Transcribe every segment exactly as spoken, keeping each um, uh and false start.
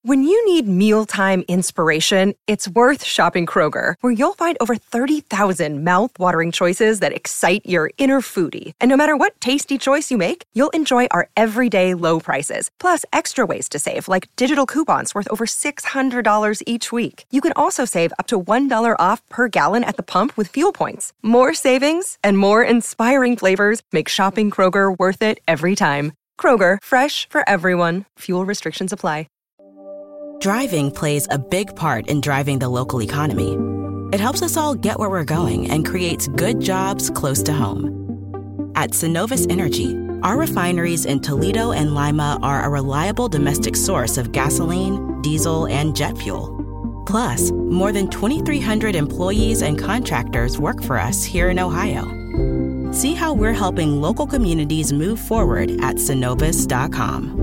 When you need mealtime inspiration, it's worth shopping Kroger, where you'll find over thirty thousand mouth-watering choices that excite your inner foodie. And no matter what tasty choice you make, you'll enjoy our everyday low prices, plus extra ways to save, like digital coupons worth over six hundred dollars each week. You can also save up to one dollar off per gallon at the pump with fuel points. More savings and more inspiring flavors make shopping Kroger worth it every time. Kroger, fresh for everyone. Fuel restrictions apply. Driving plays a big part in driving the local economy. It helps us all get where we're going and creates good jobs close to home. At Synovus Energy, our refineries in Toledo and Lima are a reliable domestic source of gasoline, diesel, and jet fuel. Plus, more than twenty-three hundred employees and contractors work for us here in Ohio. See how we're helping local communities move forward at Synovus dot com.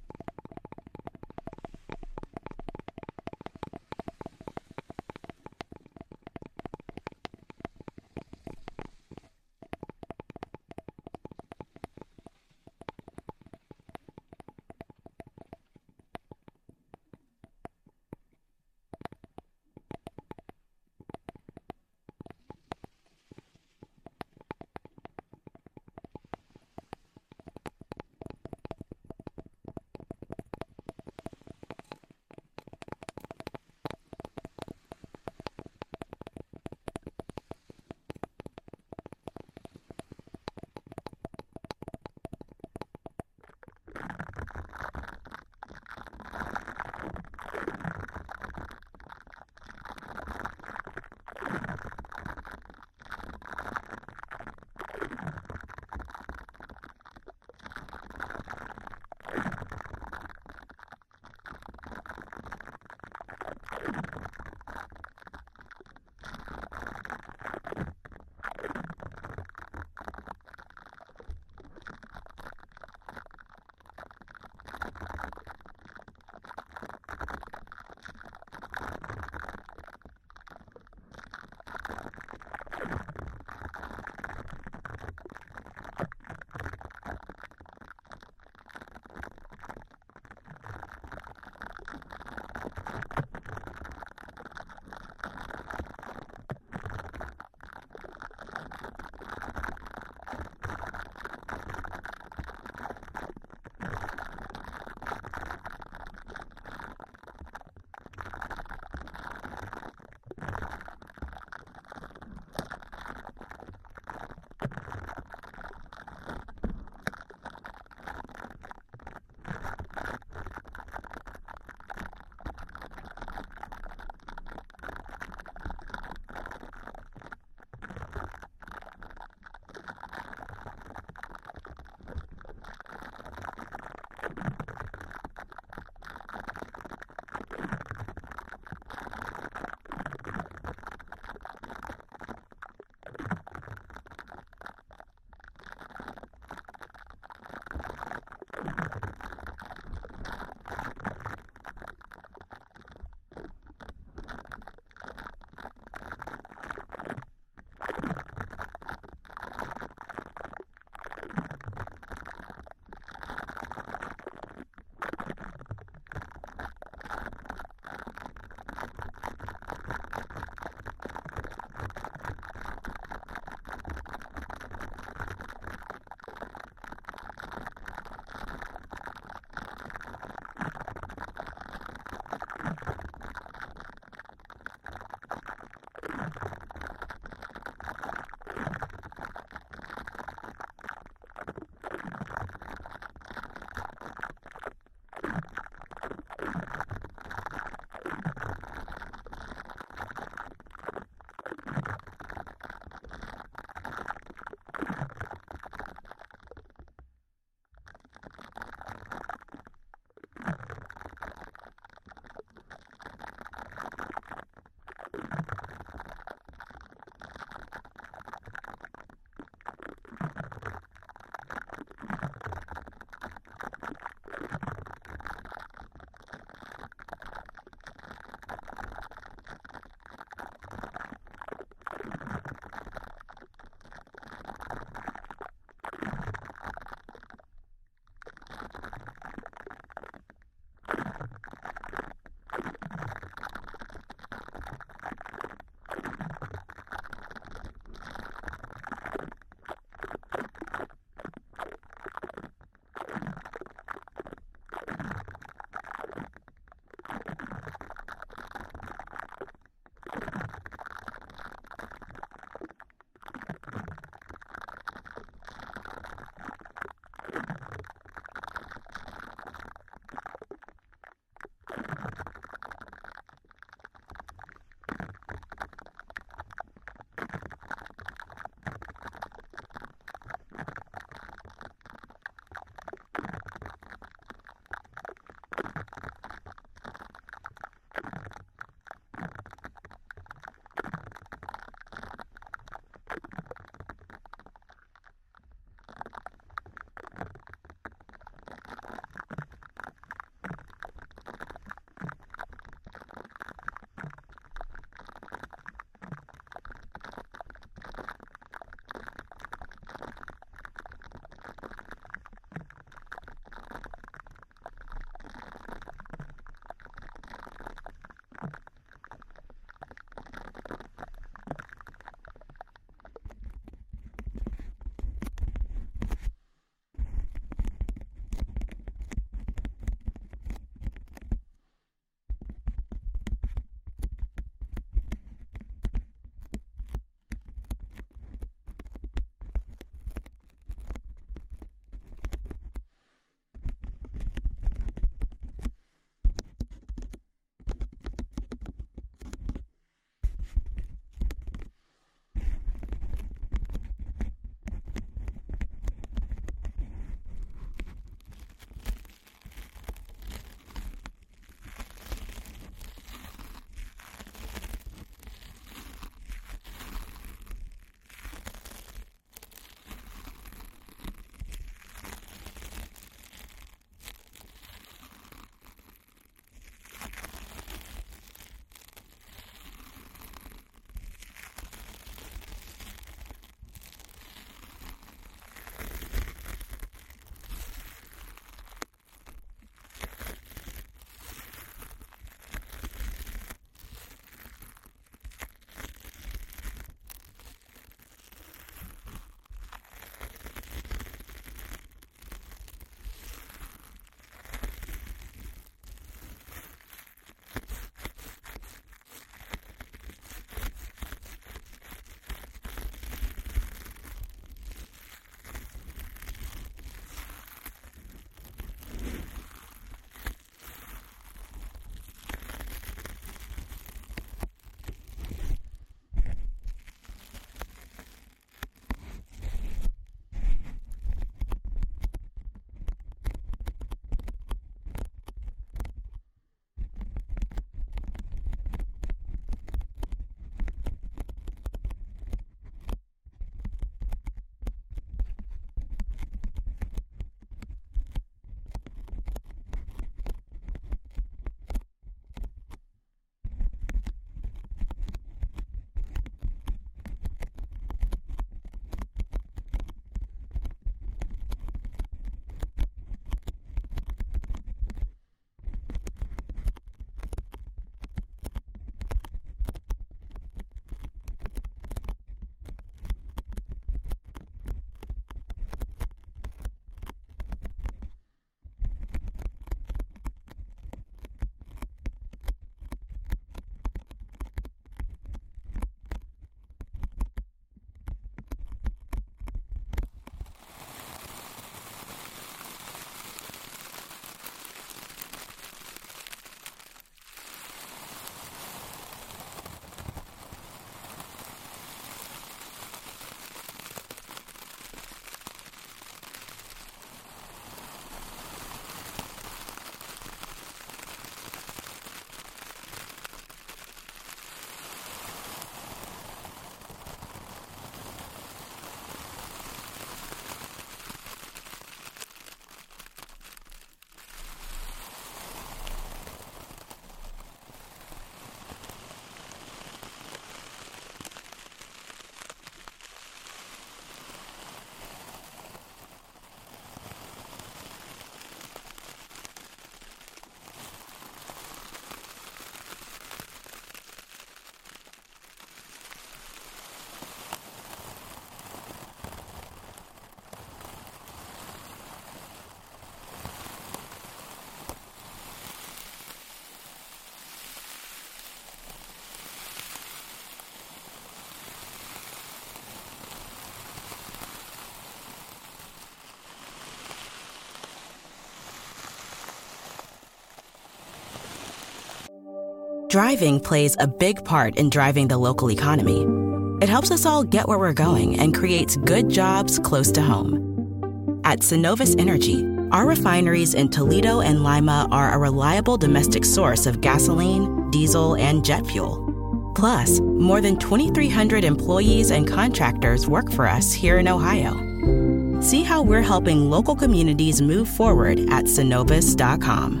Driving plays a big part in driving the local economy. It helps us all get where we're going and creates good jobs close to home. At Synovus Energy, our refineries in Toledo and Lima are a reliable domestic source of gasoline, diesel, and jet fuel. Plus, more than twenty-three hundred employees and contractors work for us here in Ohio. See how we're helping local communities move forward at Synovus dot com.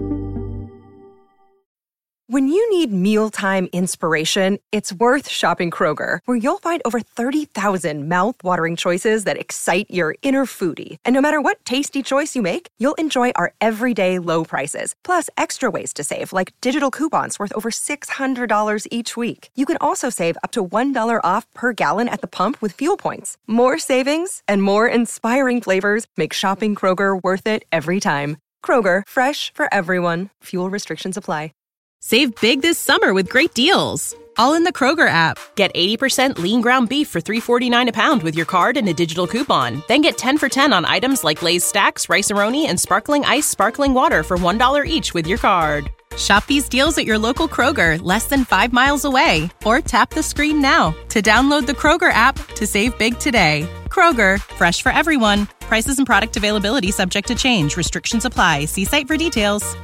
When you need mealtime inspiration, it's worth shopping Kroger, where you'll find over thirty thousand mouth-watering choices that excite your inner foodie. And no matter what tasty choice you make, you'll enjoy our everyday low prices, plus extra ways to save, like digital coupons worth over six hundred dollars each week. You can also save up to one dollar off per gallon at the pump with fuel points. More savings and more inspiring flavors make shopping Kroger worth it every time. Kroger, fresh for everyone. Fuel restrictions apply. Save big this summer with great deals. All in the Kroger app. Get eighty percent lean ground beef for three forty-nine a pound with your card and a digital coupon. Then get ten for ten on items like Lay's Stacks, Rice-A-Roni, and Sparkling Ice Sparkling Water for one dollar each with your card. Shop these deals at your local Kroger, less than five miles away. Or tap the screen now to download the Kroger app to save big today. Kroger, fresh for everyone. Prices and product availability subject to change. Restrictions apply. See site for details.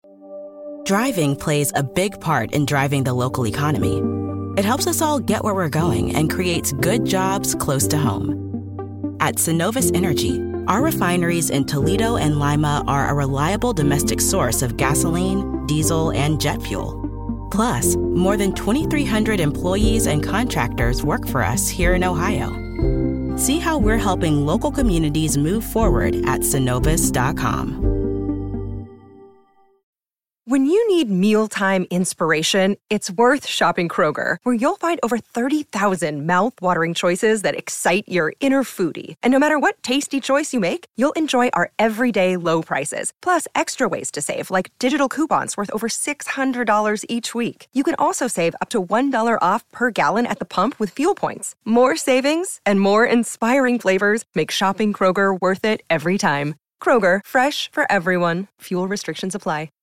Driving plays a big part in driving the local economy. It helps us all get where we're going and creates good jobs close to home. At Synovus Energy, our refineries in Toledo and Lima are a reliable domestic source of gasoline, diesel, and jet fuel. Plus, more than twenty-three hundred employees and contractors work for us here in Ohio. See how we're helping local communities move forward at Synovus dot com. When you need mealtime inspiration, it's worth shopping Kroger, where you'll find over thirty thousand mouth-watering choices that excite your inner foodie. And no matter what tasty choice you make, you'll enjoy our everyday low prices, plus extra ways to save, like digital coupons worth over six hundred dollars each week. You can also save up to one dollar off per gallon at the pump with fuel points. More savings and more inspiring flavors make shopping Kroger worth it every time. Kroger, fresh for everyone. Fuel restrictions apply.